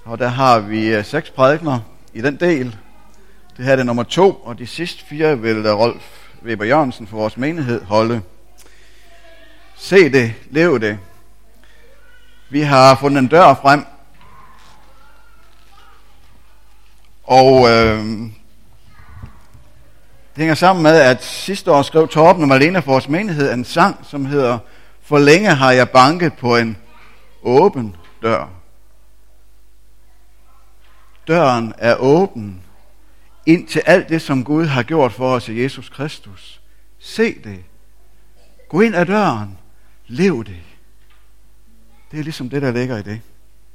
Og der har vi 6 prædikener i den del. Det her er det nummer 2, og de sidste 4 vil Rolf Weber Jørgensen for vores menighed holde. Se det, lev det. Vi har fundet en dør frem, og det hænger sammen med, at sidste år skrev Torben og Malene for vores menighed en sang, som hedder For længe har jeg banket på en åben dør. Døren er åben ind til alt det, som Gud har gjort for os i Jesus Kristus. Se det. Gå ind ad døren. Lev det. Det er ligesom det, der ligger i det.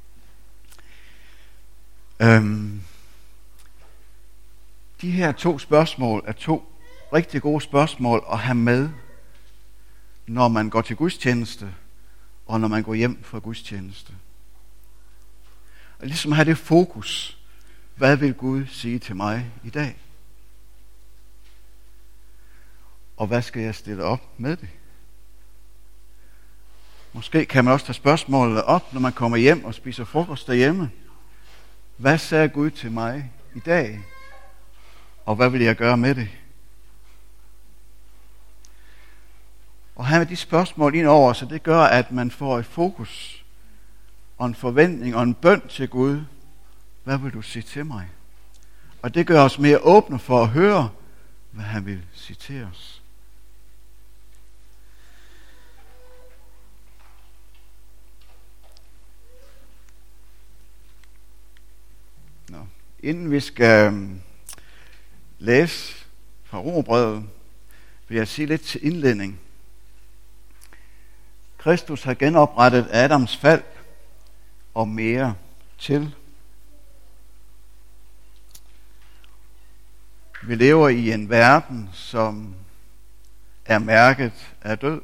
De her 2 spørgsmål er 2 rigtig gode spørgsmål at have med, når man går til gudstjeneste, og når man går hjem fra gudstjeneste. Og ligesom have det fokus. Hvad vil Gud sige til mig i dag? Og hvad skal jeg stille op med det? Måske kan man også tage spørgsmålet op, når man kommer hjem og spiser frokost derhjemme. Hvad sagde Gud til mig i dag? Og hvad vil jeg gøre med det? Og have de spørgsmål ind over, så det gør, at man får et fokus og en forventning og en bøn til Gud. Hvad vil du sige til mig? Og det gør os mere åbne for at høre, hvad han vil sige til os. Inden vi skal læse fra Romerbrevet, vil jeg sige lidt til indledning. Kristus har genoprettet Adams fald og mere til. Vi lever i en verden, som er mærket af død.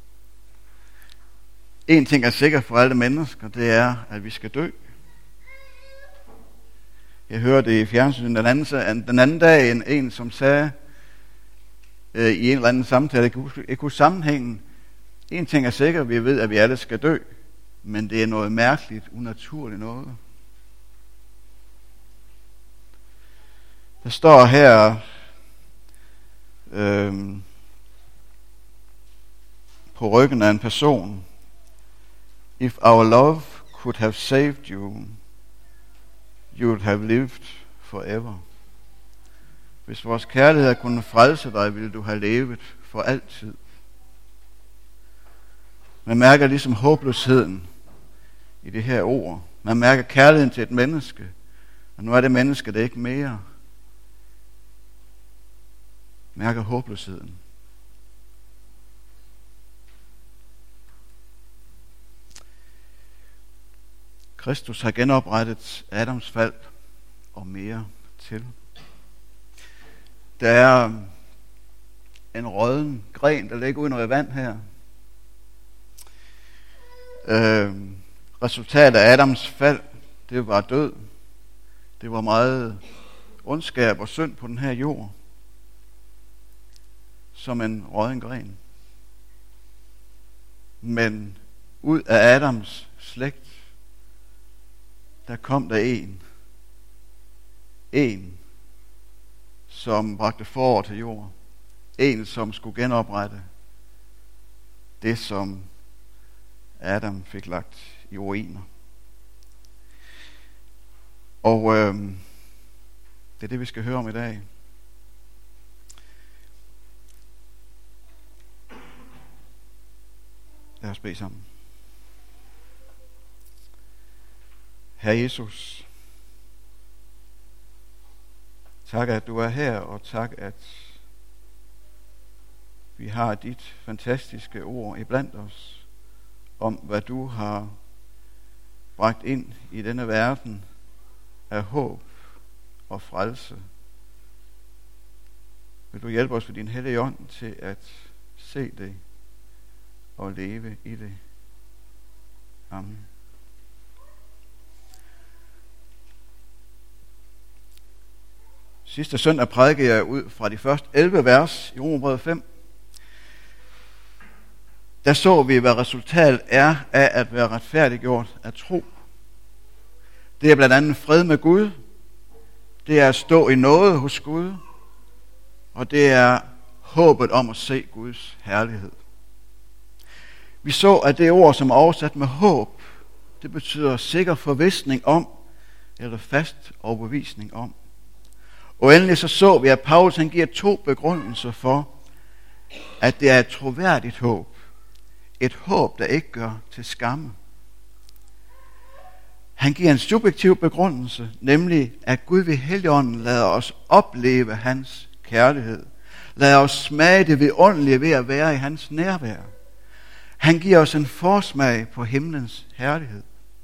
En ting er sikkert for alle mennesker, det er, at vi skal dø. Jeg hørte i fjernsynet den anden dag en som sagde i en eller anden samtale, jeg kunne sammenhængen. En ting er sikkert, vi ved, at vi alle skal dø, men det er noget mærkeligt, unaturligt noget. Der står her på ryggen af en person: If our love could have saved you, you would have lived forever. Hvis vores kærlighed kunne frelse dig, ville du have levet for altid. Man mærker ligesom håbløsheden i det her ord. Man mærker kærligheden til et menneske, og nu er det menneske det ikke mere. Mærker håbløsheden. Kristus har genoprettet Adams fald og mere til. Der er en rådden gren, der ligger under vand her. Resultatet af Adams fald, det var død. Det var meget ondskab og synd på den her jord. Som en rådden gren. Men ud af Adams slægt, der kom der en, som bragte forår til jord. En, som skulle genoprette det, som Adam fik lagt i ruiner. Og det er det, vi skal høre om i dag. Lad os bede sammen. Herre Jesus, tak at du er her, og tak at vi har dit fantastiske ord iblandt os, om hvad du har bragt ind i denne verden af håb og frelse. Vil du hjælpe os ved din hellige ånd til at se det og leve i det. Amen. Sidste søndag prædikede jeg ud fra de første 11 vers i Romerbrevet 5. Der så vi, hvad resultatet er af at være retfærdiggjort af tro. Det er blandt andet fred med Gud. Det er at stå i noget hos Gud. Og det er håbet om at se Guds herlighed. Vi så, at det ord, som er oversat med håb, det betyder sikker forvisning om, eller fast overbevisning om. Og endelig så vi, at Paulus han giver 2 begrundelser for, at det er et troværdigt håb. Et håb, der ikke gør til skamme. Han giver en subjektiv begrundelse, nemlig at Gud ved Helligånden lader os opleve hans kærlighed. Lader os smage det vidunderlige ved at være i hans nærvær. Han giver os en forsmag på himlens herlighed.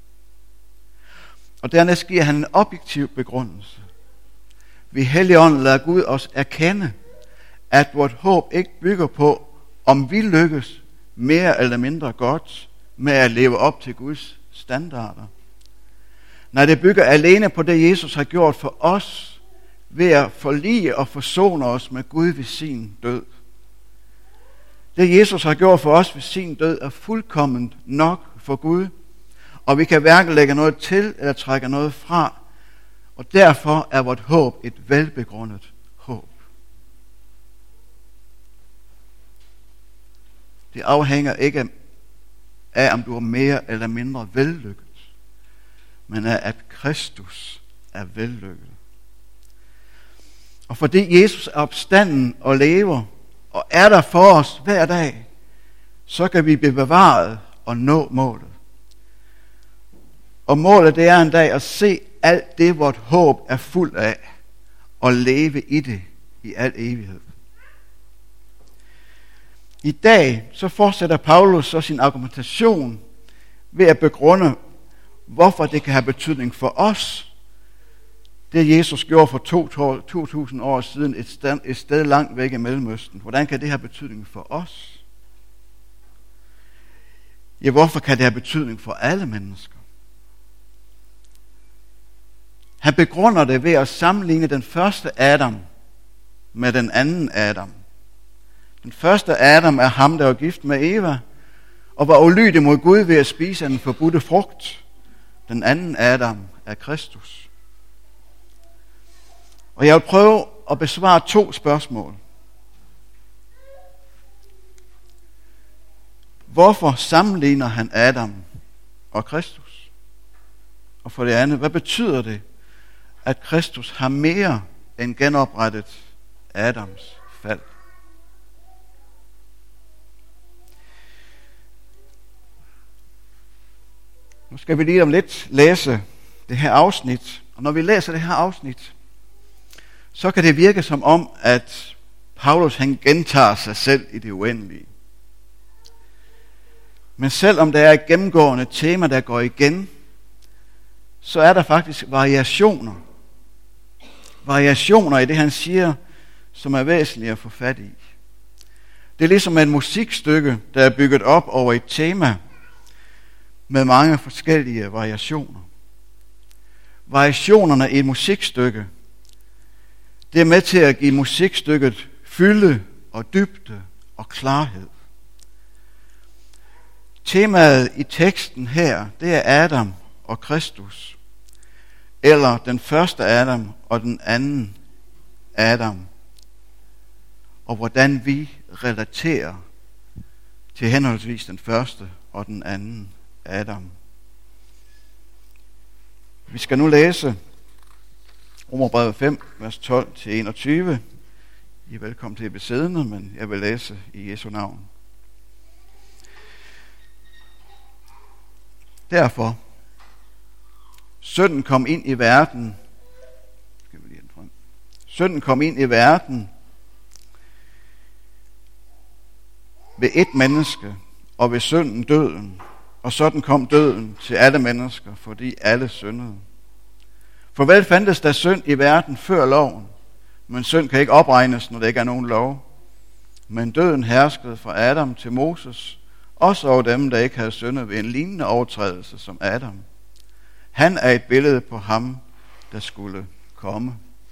Og dernæst giver han en objektiv begrundelse. Ved Helligånden lader Gud os erkende, at vort håb ikke bygger på, om vi lykkes mere eller mindre godt med at leve op til Guds standarder. Nej, det bygger alene på det, Jesus har gjort for os, ved at forlige og forsone os med Gud ved sin død. Det, Jesus har gjort for os ved sin død, er fuldkomment nok for Gud, og vi kan hverken lægge noget til eller trække noget fra, og derfor er vort håb et velbegrundet håb. Det afhænger ikke af, om du er mere eller mindre vellykket, men af, at Kristus er vellykket. Og fordi Jesus er opstanden og lever, og er der for os hver dag, så kan vi blive bevaret og nå målet. Og målet det er en dag at se alt det, vort håb er fuld af, og leve i det i al evighed. I dag så fortsætter Paulus så sin argumentation ved at begrunde, hvorfor det kan have betydning for os. Det Jesus gjorde for 2000 år siden et sted langt væk i Mellemøsten. Hvordan kan det have betydning for os? Ja, hvorfor kan det have betydning for alle mennesker? Han begrunder det ved at sammenligne den første Adam med den anden Adam. Den første Adam er ham, der var gift med Eva, og var ulydig mod Gud ved at spise af den forbudte frugt. Den anden Adam er Kristus. Og jeg vil prøve at besvare 2 spørgsmål. Hvorfor sammenligner han Adam og Kristus? Og for det andet, hvad betyder det, at Kristus har mere end genoprettet Adams fald? Nu skal vi lige om lidt læse det her afsnit. Og når vi læser det her afsnit, så kan det virke som om, at Paulus han gentager sig selv i det uendelige. Men selvom der er et gennemgående tema, der går igen, så er der faktisk variationer. Variationer i det, han siger, som er væsentligt at få fat i. Det er ligesom et musikstykke, der er bygget op over et tema med mange forskellige variationer. Variationerne i et musikstykke, det er med til at give musikstykket fylde og dybde og klarhed. Temaet i teksten her, det er Adam og Kristus, eller den første Adam og den anden Adam, og hvordan vi relaterer til henholdsvis den første og den anden Adam. Vi skal nu læse Romerbrevet 5, vers 12-21. I er velkommen til at blive siddende, men jeg vil læse i Jesu navn. Derfor, synden kom ind i verden. Synden kom ind i verden ved et menneske, og ved synden døden. Og sådan kom døden til alle mennesker, fordi alle syndede. For vel fandtes der synd i verden før loven, men synd kan ikke opregnes, når der ikke er nogen lov. Men døden herskede fra Adam til Moses, også over dem, der ikke havde syndet ved en lignende overtrædelse som Adam. Han er et billede på ham, der skulle komme.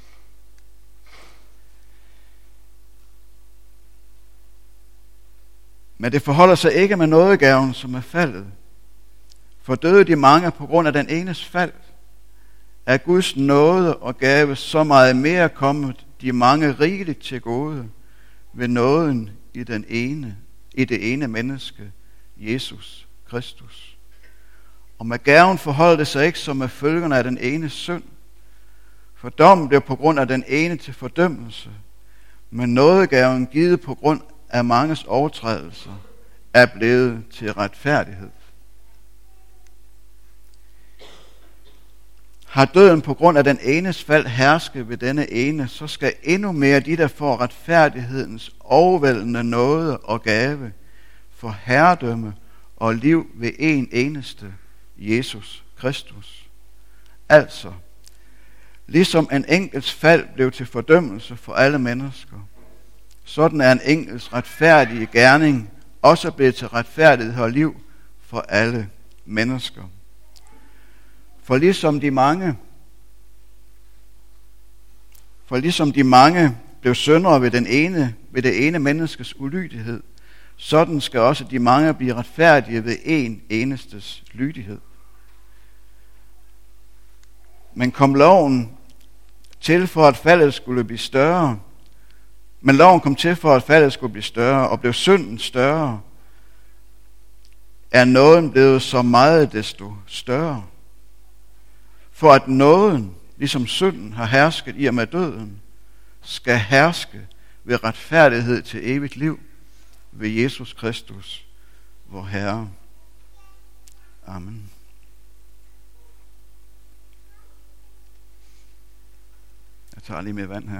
Men det forholder sig ikke med nådegaven, som er faldet. For døde de mange på grund af den enes fald, er Guds nåde og gave så meget mere kommet de mange rigeligt til gode ved nåden i det ene menneske, Jesus Kristus. Og med gaven forholder det sig ikke som med følgerne af den ene synd, for dommen blev på grund af den ene til fordømmelse, men nådegaven givet på grund af manges overtrædelser er blevet til retfærdighed. Har døden på grund af den enes fald hersket ved denne ene, så skal endnu mere de, der får retfærdighedens overvældende nåde og gave, få herredømme og liv ved en eneste, Jesus Kristus. Altså, ligesom en enkelts fald blev til fordømmelse for alle mennesker, sådan er en enkelts retfærdige gerning også blevet til retfærdighed og liv for alle mennesker. For ligesom de mange blev syndere ved det ene menneskes ulydighed, sådan skal også de mange blive retfærdige ved en enestes lydighed. Men loven kom til for at faldet skulle blive større, og blev synden større, er nåden blevet så meget desto større. For at nåden, ligesom synden har hersket i og med døden, skal herske ved retfærdighed til evigt liv ved Jesus Kristus, vor Herre. Amen. Jeg tager lige mere vand her.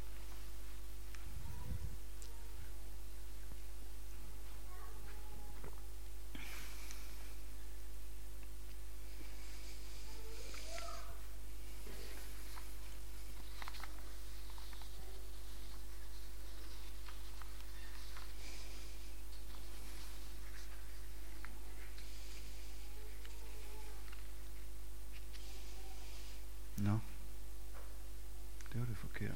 Nå, det var det forkerte.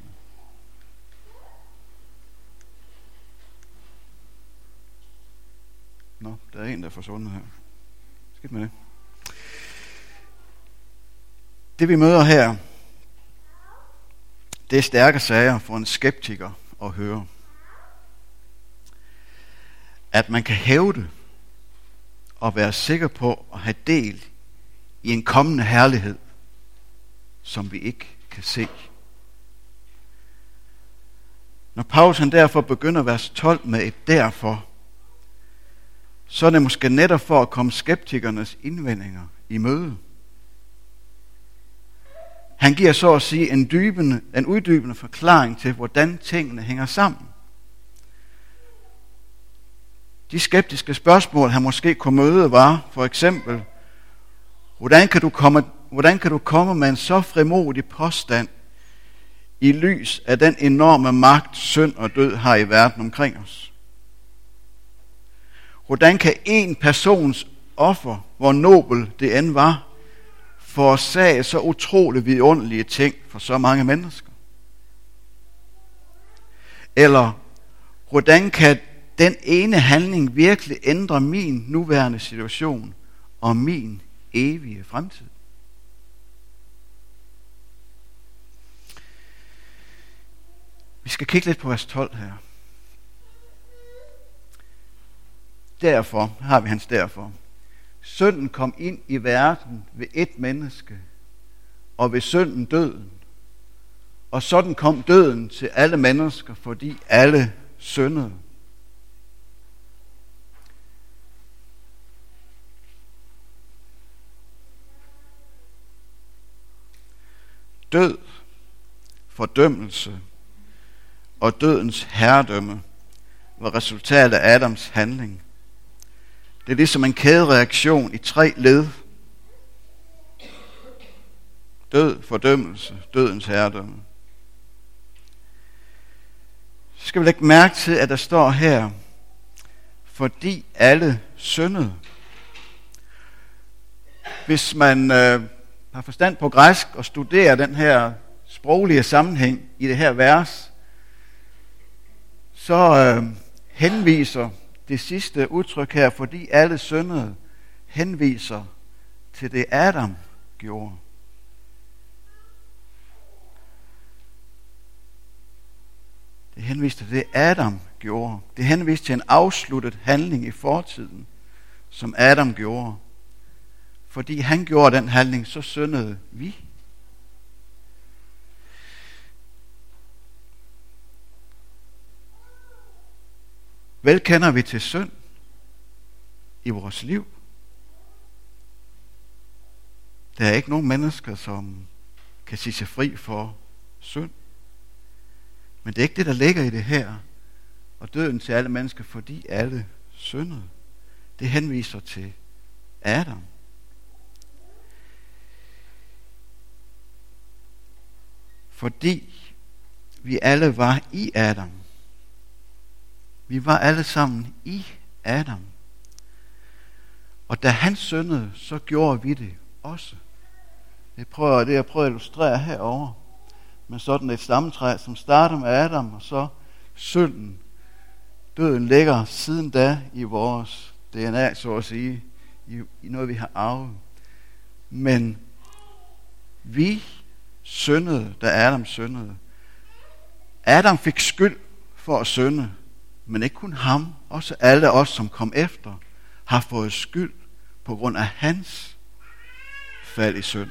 Nå, der er en, der er forsvundet her. Skidt med det. Det vi møder her, det er stærke sager for en skeptiker at høre. At man kan hævde og være sikker på at have del i en kommende herlighed, som vi ikke kan se. Når Paulus han derfor begynder vers 12 med et derfor, så er det måske netop for at komme skeptikernes indvendinger i møde. Han giver så at sige en uddybende forklaring til, hvordan tingene hænger sammen. De skeptiske spørgsmål, han måske kunne møde, var for eksempel, hvordan kan du komme med en så frimodig påstand i lys af den enorme magt, synd og død har i verden omkring os? Hvordan kan en persons offer, hvor nobel det end var, forårsage så utroligt vidunderlige ting for så mange mennesker? Eller hvordan kan den ene handling virkelig ændre min nuværende situation og min evige fremtid? Vi skal kigge lidt på vers 12 her. Derfor har vi hans derfor. Synden kom ind i verden ved et menneske, og ved synden døden. Og sådan kom døden til alle mennesker, fordi alle syndede. Død, fordømmelse og dødens herredømme var resultatet af Adams handling. Det er ligesom en kædereaktion i 3 led. Død, fordømmelse, dødens herredømme. Så skal vi lægge mærke til, at der står her, fordi alle syndede. Hvis man har forstand på græsk og studerer den her sproglige sammenhæng i det her vers, så henviser det sidste udtryk her, fordi alle syndede, henviser til det Adam gjorde. Det henviste til det, Adam gjorde. Det henviste til en afsluttet handling i fortiden, som Adam gjorde. Fordi han gjorde den handling, så syndede vi. Vel kender vi til synd i vores liv. Der er ikke nogen mennesker, som kan sige sig fri for synd. Men det er ikke det, der ligger i det her. Og døden til alle mennesker, fordi alle syndede. Det henviser til Adam. Fordi vi alle var i Adam. Vi var alle sammen i Adam. Og da han syndede, så gjorde vi det også. Jeg prøver at illustrere herover med sådan et stamtræ, som starter med Adam, og så synden. Døden ligger siden da i vores DNA, så at sige, i noget, vi har arvet. Men vi syndede, da Adam syndede. Adam fik skyld for at synde, men ikke kun ham. Også alle os, som kom efter, har fået skyld på grund af hans fald i synd.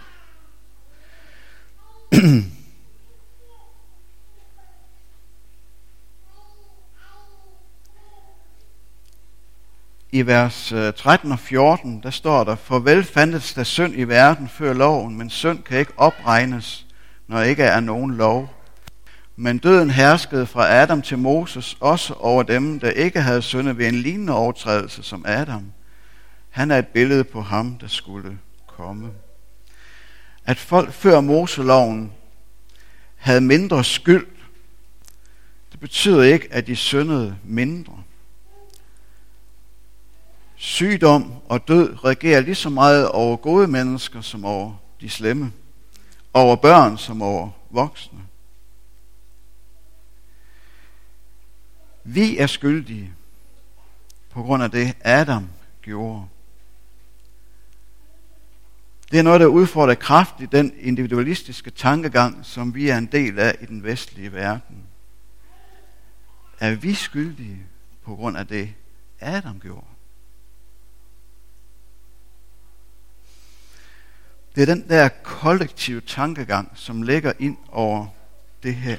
I vers 13 og 14, der står der, for vel fandtes der synd i verden før loven, men synd kan ikke opregnes, når ikke er nogen lov. Men døden herskede fra Adam til Moses, også over dem, der ikke havde syndet ved en lignende overtrædelse som Adam. Han er et billede på ham, der skulle komme. At folk før Moseloven havde mindre skyld, det betyder ikke, at de syndede mindre. Sygdom og død regerer lige så meget over gode mennesker som over de slemme, over børn som over voksne. Vi er skyldige på grund af det, Adam gjorde. Det er noget, der udfordrer kraftigt den individualistiske tankegang, som vi er en del af i den vestlige verden. Er vi skyldige på grund af det, Adam gjorde? Det er den der kollektive tankegang, som ligger ind over det her.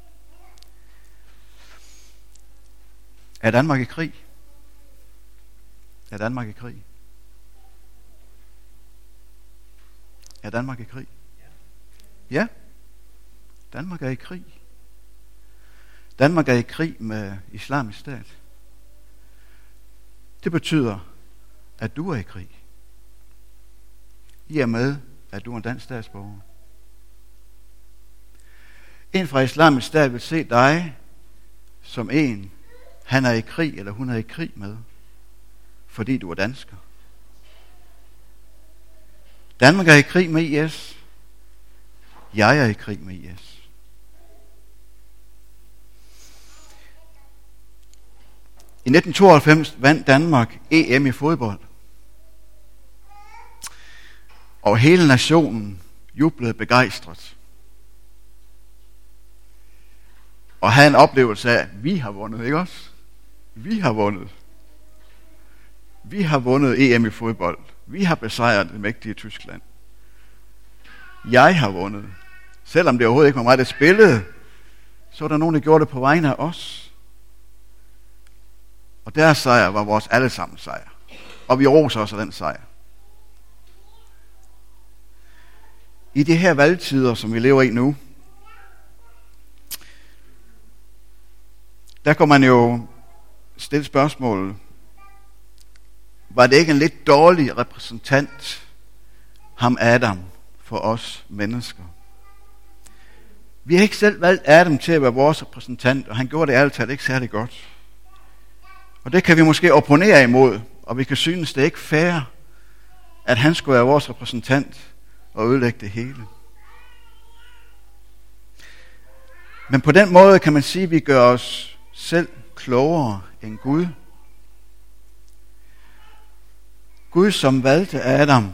Er Danmark i krig? Er Danmark i krig? Er Danmark i krig? Ja. Danmark er i krig. Danmark er i krig med Islamisk Stat. Det betyder, at du er i krig. I er med, at du er en dansk statsborger. En fra Islamisk Stat vil se dig som en, han er i krig, eller hun er i krig med, fordi du er dansker. Danmark er i krig med IS. Jeg er i krig med IS. I 1992 vandt Danmark EM i fodbold. Og hele nationen jublede begejstret. Og havde en oplevelse af, at vi har vundet, ikke også? Vi har vundet. Vi har vundet EM i fodbold. Vi har besejret det mægtige Tyskland. Jeg har vundet. Selvom det overhovedet ikke var mig, der spillede, så var der nogen, der gjorde det på vegne af os. Og deres sejr var vores allesammens sejr. Og vi roser os af den sejr. I de her valgtider, som vi lever i nu, der kan man jo stille spørgsmålet, var det ikke en lidt dårlig repræsentant, ham Adam, for os mennesker? Vi har ikke selv valgt Adam til at være vores repræsentant, og han gjorde det ærligt talt ikke særlig godt. Og det kan vi måske opponere imod, og vi kan synes, det er ikke fair, at han skulle være vores repræsentant og ødelægge det hele. Men på den måde kan man sige, at vi gør os selv klogere end Gud. Gud, som valgte Adam.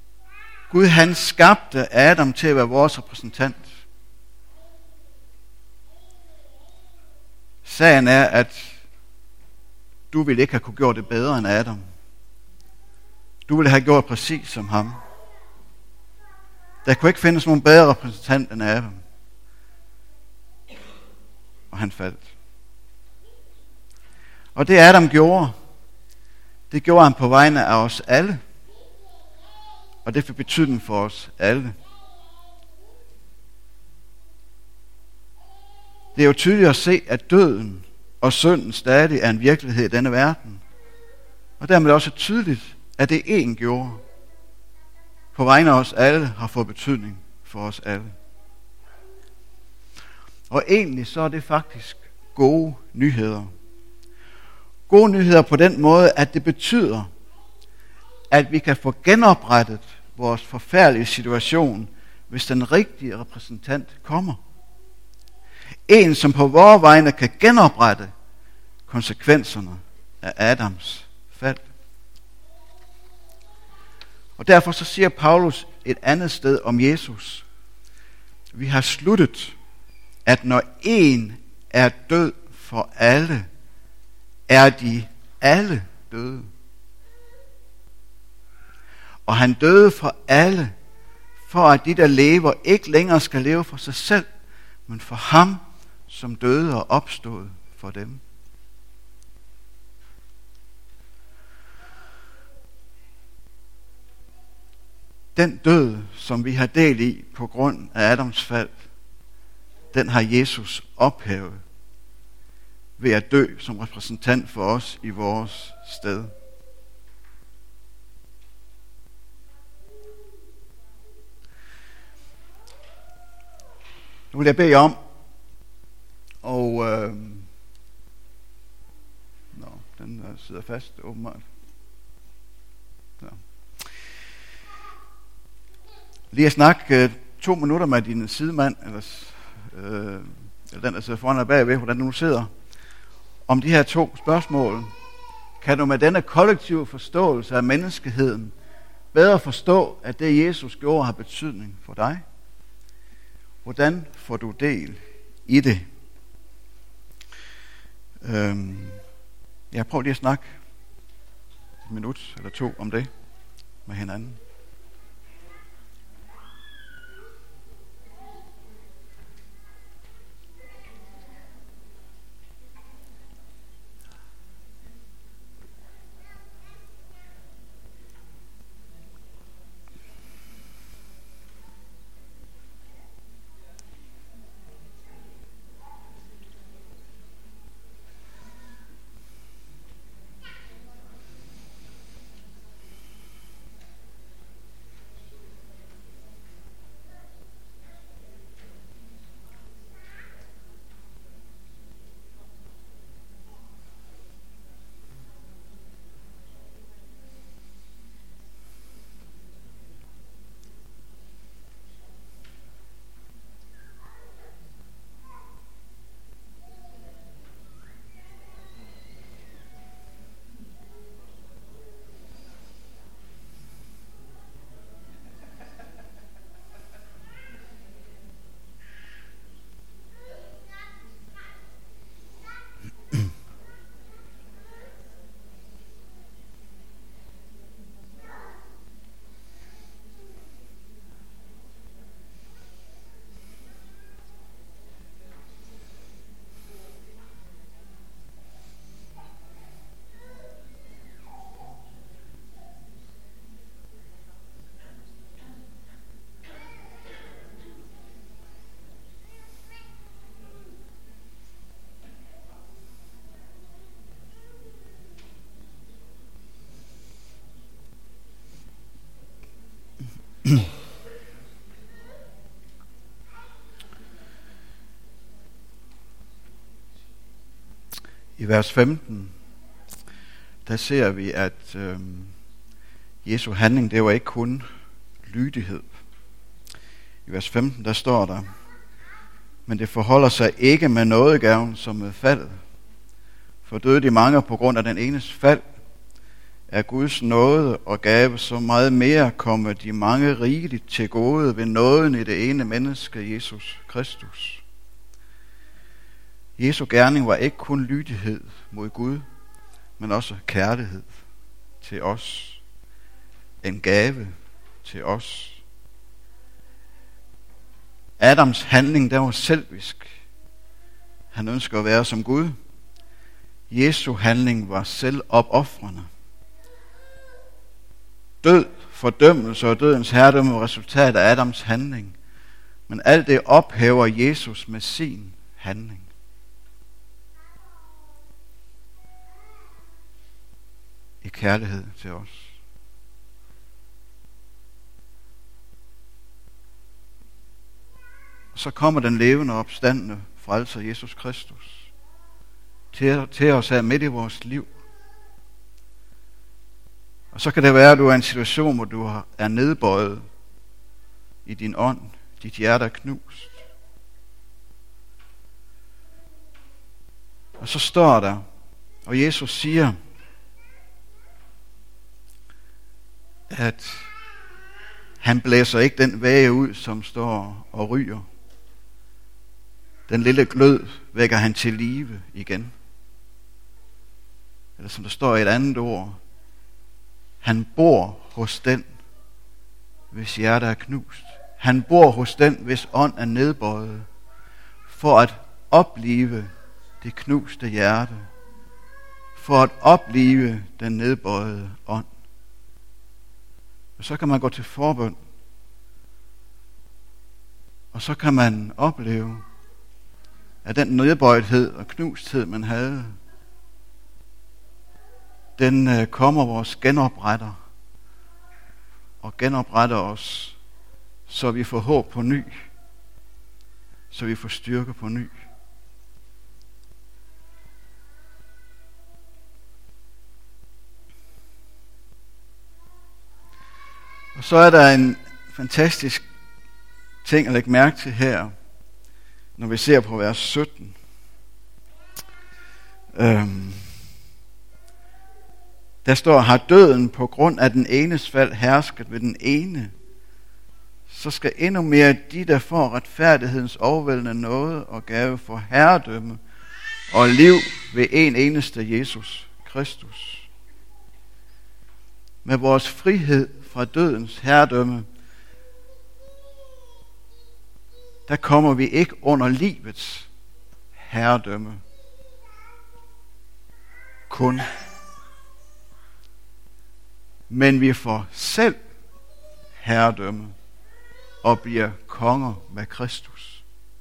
Gud, han skabte Adam til at være vores repræsentant. Sagen er, at du ville ikke have kunne gjort det bedre end Adam. Du ville have gjort præcis som ham. Der kunne ikke findes nogen bedre repræsentant end Adam. Og han faldt. Og det Adam gjorde, det gjorde han på vegne af os alle. Og det fik betydning for os alle. Det er jo tydeligt at se, at døden og synden stadig er en virkelighed i denne verden. Og dermed også tydeligt, at det en gjorde på vegne af os alle har fået betydning for os alle. Og egentlig så er det faktisk gode nyheder. Gode nyheder på den måde, at det betyder, at vi kan få genoprettet vores forfærdelige situation, hvis den rigtige repræsentant kommer. En, som på vores vegne kan genoprette konsekvenserne af Adams fald. Og derfor så siger Paulus et andet sted om Jesus. Vi har sluttet, at når en er død for alle, er de alle døde. Og han døde for alle, for at de, der lever, ikke længere skal leve for sig selv, men for ham, som døde og opstod for dem. Den død, som vi har del i på grund af Adams fald, den har Jesus ophævet ved at dø som repræsentant for os i vores sted. Nu vil jeg bede jer om, og den sidder fast åbenbart. Ja. Lige at snakke 2 minutter med din sidemand, eller den, der sidder foran og bagved, hvordan du nu sidder, om de her 2 spørgsmål. Kan du med denne kollektive forståelse af menneskeheden bedre forstå, at det Jesus gjorde har betydning for dig? Hvordan får du del i det? Jeg prøver lige at snakke 1 minut eller 2 om det med hinanden. I vers 15, der ser vi, at Jesu handling, det var ikke kun lydighed. I vers 15, der står der, men det forholder sig ikke med nådegaven som med faldet. For døde de mange på grund af den enes fald, er Guds nåde og gave så meget mere komme de mange rigeligt til gode ved nåden i det ene menneske, Jesus Kristus. Jesu gerning var ikke kun lydighed mod Gud, men også kærlighed til os. En gave til os. Adams handling, der var selvisk. Han ønsker at være som Gud. Jesu handling var selvopofrende. Død, fordømmelse og dødens herredømme var resultat af Adams handling. Men alt det ophæver Jesus med sin handling. I kærlighed til os. Og så kommer den levende og opstandne frelser Jesus Kristus til os her midt i vores liv. Og så kan det være, at du er i en situation, hvor du er nedbøjet i din ånd. Dit hjerte er knust. Og så står der, og Jesus siger, at han blæser ikke den væge ud, som står og ryger. Den lille glød vækker han til live igen. Eller som der står i et andet ord, han bor hos den, hvis hjerte er knust. Han bor hos den, hvis ånd er nedbøjet, for at oplive det knuste hjerte, for at oplive den nedbøjede ånd. Og så kan man gå til forbøn, og så kan man opleve, at den nedbøjethed og knusthed, man havde, den kommer vores genopretter og genopretter os, så vi får håb på ny, så vi får styrke på ny. Og så er der en fantastisk ting at lægge mærke til her, når vi ser på vers 17. Der står, har døden på grund af den enes fald hersket ved den ene, så skal endnu mere de, der får retfærdighedens overvældende nåde og gave for herredømme og liv ved en eneste Jesus Kristus. Med vores frihed fra dødens herredømme, der kommer vi ikke under livets herredømme kun. Men vi får selv herredømme og bliver konger med Kristus.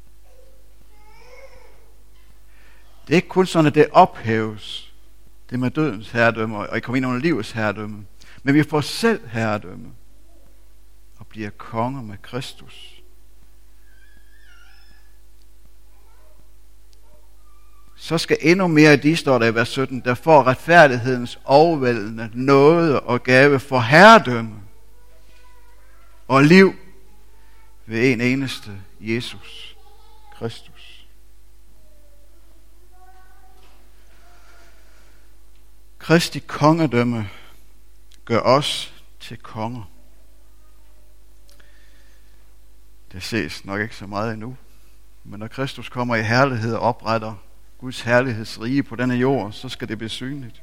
Det er ikke kun sådan, at det ophæves, det med dødens herredømme, og I kommer ind under livets herredømme. Men vi får selv herredømme og bliver konger med Kristus. Så skal endnu mere af de, står der i vers 17, der får retfærdighedens overvældende nåde og gave for herredømme og liv ved en eneste Jesus Kristus. Kristi kongedømme gør os til konger. Det ses nok ikke så meget endnu, men når Kristus kommer i herlighed og opretter Guds herlighedsrige på denne jord, så skal det blive synligt.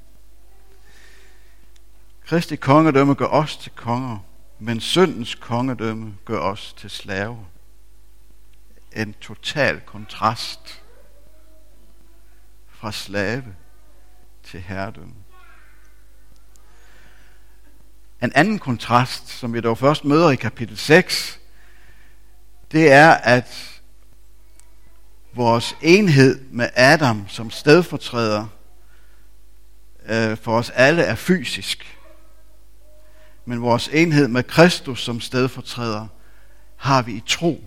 Kristi kongedømme gør os til konger, men syndens kongedømme gør os til slaver. En total kontrast fra slave til herredømme. En anden kontrast, som vi dog først møder i kapitel 6, det er, at vores enhed med Adam som stedfortræder for os alle er fysisk. Men vores enhed med Kristus som stedfortræder har vi i troen.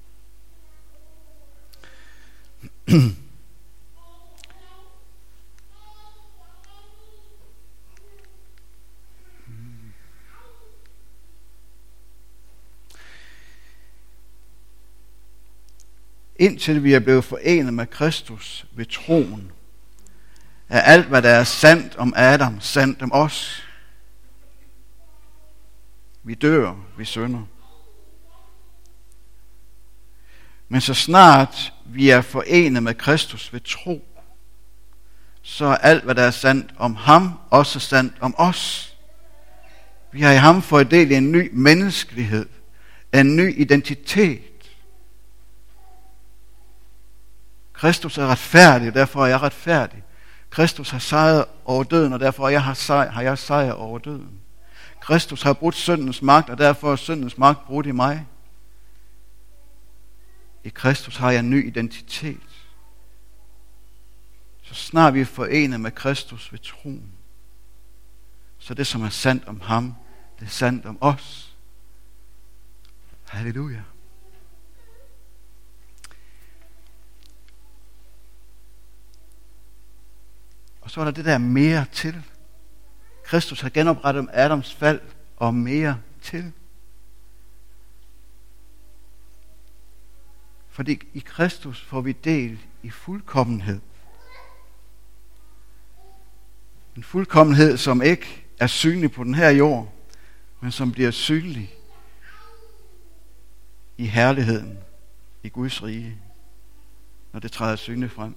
Indtil vi er blevet forenet med Kristus ved troen, er alt, hvad der er sandt om Adam, sandt om os. Vi dør, vi synder. Men så snart vi vi er forenet med Kristus ved tro, så er alt, hvad der er sandt om ham, også sandt om os. Vi har i ham fået del i en ny menneskelighed, en ny identitet. Kristus er retfærdig, og derfor er jeg retfærdig. Kristus har sejret over døden, og derfor har jeg sejr over døden. Kristus har brudt syndens magt, og derfor er syndens magt brudt i mig. I Kristus har jeg en ny identitet. Så snart vi er forenet med Kristus ved troen, så det, som er sandt om ham, det er sandt om os. Halleluja. Og så er der det der mere til. Kristus har genoprettet Adams fald og mere til. Fordi i Kristus får vi del i fuldkommenhed. En fuldkommenhed, som ikke er synlig på den her jord, men som bliver synlig i herligheden, i Guds rige, når det træder synligt frem.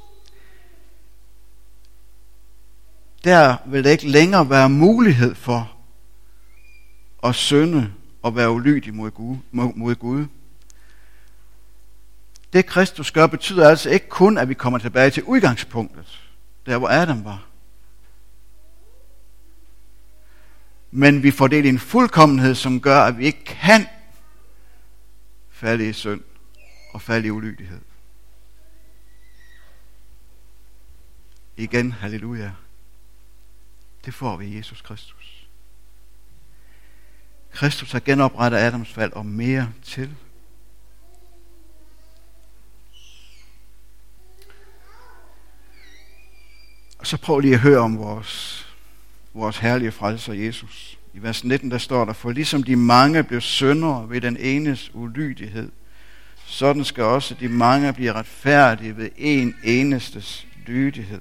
Der vil det ikke længere være mulighed for at synde og være ulydig mod Gud. Det Kristus gør, betyder altså ikke kun, at vi kommer tilbage til udgangspunktet, der hvor Adam var. Men vi får del i en fuldkommenhed, som gør, at vi ikke kan falde i synd og falde i ulydighed. Igen, halleluja. Det får vi i Jesus Kristus. Kristus har genoprettet Adams fald og mere til. Og så prøv lige at høre om vores herlige frelser Jesus. I vers 19 der står der, for ligesom de mange blev syndere ved den enes ulydighed, sådan skal også de mange blive retfærdige ved en enestes lydighed.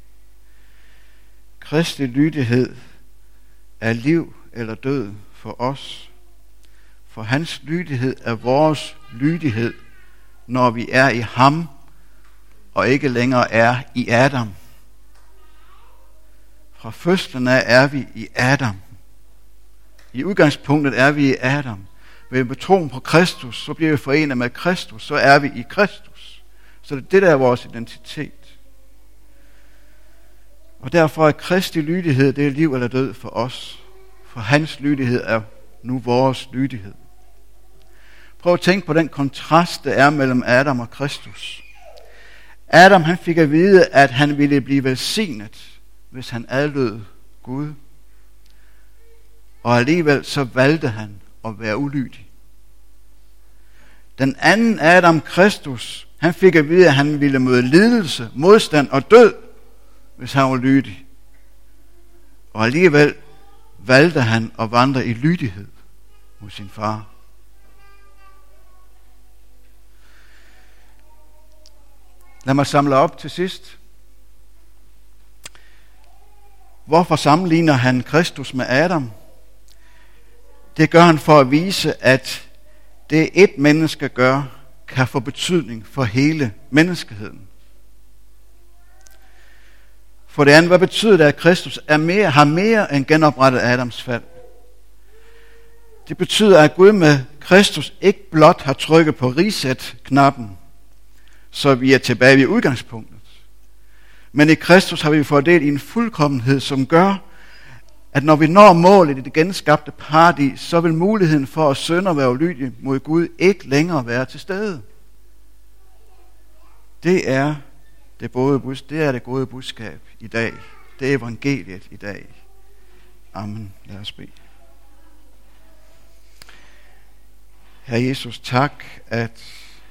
Kristi lydighed er liv eller død for os. For hans lydighed er vores lydighed, når vi er i ham og ikke længere er i Adam. Fra fødslen af er vi i Adam. I udgangspunktet er vi i Adam. Ved troen på Kristus, så bliver vi forenet med Kristus, så er vi i Kristus. Så det der er vores identitet. Og derfor er Kristi lydighed, det er liv eller død for os. For hans lydighed er nu vores lydighed. Prøv at tænke på den kontrast, der er mellem Adam og Kristus. Adam han fik at vide, at han ville blive velsignet, hvis han adlød Gud. Og alligevel så valgte han at være ulydig. Den anden Adam, Kristus, han fik at vide, at han ville møde lidelse, modstand og død, hvis han var lydig. Og alligevel valgte han at vandre i lydighed hos sin far. Lad mig samle op til sidst. Hvorfor sammenligner han Kristus med Adam? Det gør han for at vise, at det et menneske gør, kan få betydning for hele menneskeheden. For det andet, hvad betyder det, at Kristus har mere end genoprettet Adams fald? Det betyder, at Gud med Kristus ikke blot har trykket på reset-knappen, så vi er tilbage ved udgangspunktet. Men i Kristus har vi fået del i en fuldkommenhed, som gør, at når vi når målet i det genskabte paradis, så vil muligheden for at synde og være ulydig mod Gud ikke længere være til stede. Det er det gode budskab i dag. Det er evangeliet i dag. Amen. Lad os bede. Herre Jesus, tak, at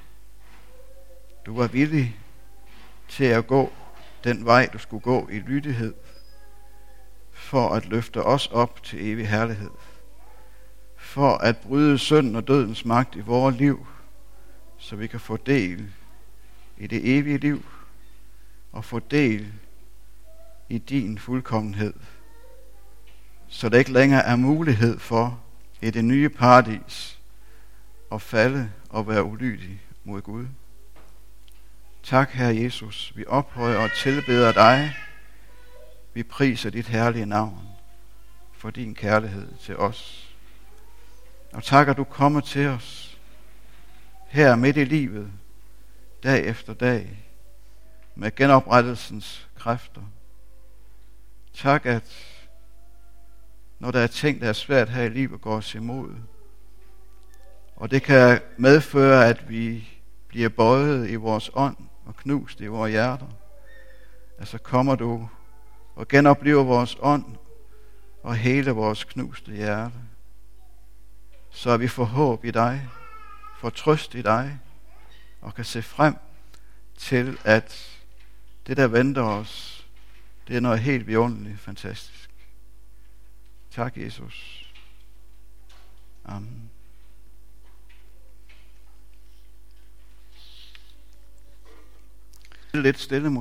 du var villig til at gå den vej, du skulle gå i lydighed, for at løfte os op til evig herlighed, for at bryde synden og dødens magt i vores liv, så vi kan få del i det evige liv, og få del i din fuldkommenhed, så der ikke længere er mulighed for i det nye paradis at falde og være ulydig mod Gud. Tak, Herre Jesus. Vi ophøjer og tilbeder dig. Vi priser dit herlige navn for din kærlighed til os. Og tak, at du kommer til os her midt i livet, dag efter dag, med genoprettelsens kræfter. Tak, at når der er ting, der er svært her i livet, går os imod. Og det kan medføre, at vi bliver bøjet i vores ånd og knust i vores hjerter. Altså kommer du og genoplever vores ånd og hele vores knuste hjerte. Så er vi får håb i dig, får trøst i dig, og kan se frem til, at det, der venter os, det er noget helt vidunderligt fantastisk. Tak, Jesus. Amen. Lidt stille